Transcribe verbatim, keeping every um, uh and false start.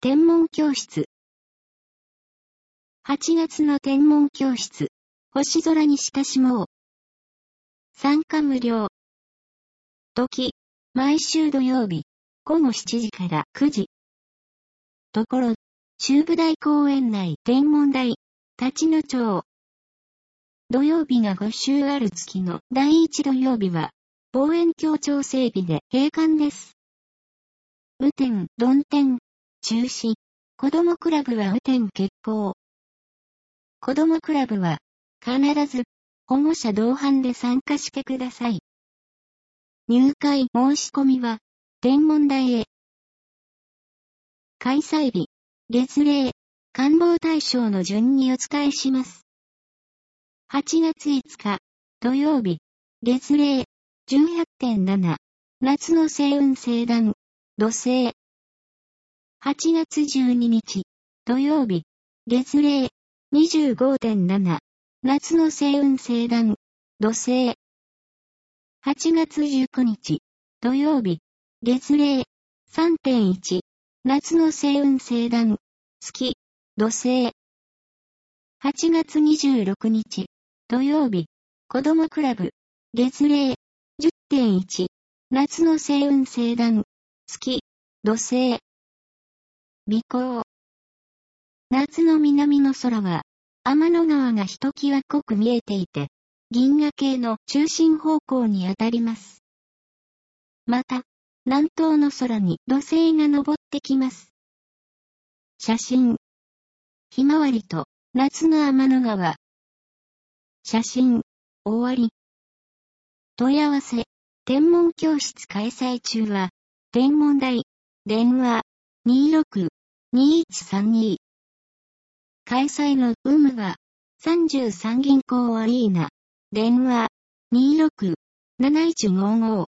天文教室。はちがつの天文教室。星空に親しもう。参加無料。時、毎週土曜日、ごごしちじからくじ。ところ、中部大公園内天文台、立野町。土曜日がご週ある月のだいいち土曜日は、望遠鏡調整日で閉館です。雨天、曇天、中止。子どもクラブは雨天決行。子どもクラブは、必ず、保護者同伴で参加してください。入会申し込みは、天文台へ。開催日、月齢、官房対象の順にお伝えします。はちがついつか、土曜日、月齢、じゅうはちてんなな、夏の星雲星団、土星。はちがつじゅうににち、土曜日、月齢、にじゅうごてんなな、夏の星雲星団、土星。はちがつじゅうくにち、土曜日、月齢、さんてんいち、夏の星雲星団、月、土星。はちがつにじゅうろくにち、土曜日、子どもクラブ、月齢、じゅってんいち、夏の星雲星団、月、土星。尾行。夏の南の空は、天の川がひときわ濃く見えていて、銀河系の中心方向に当たります。また、南東の空に土星が昇ってきます。写真。ひまわりと夏の天の川。写真。終わり。問い合わせ。天文教室開催中は、天文台、電話、にーろく、にーいちさんに。開催の有無は、さんじゅうさん銀行アリーナ、電話、にーろく、なないちごご。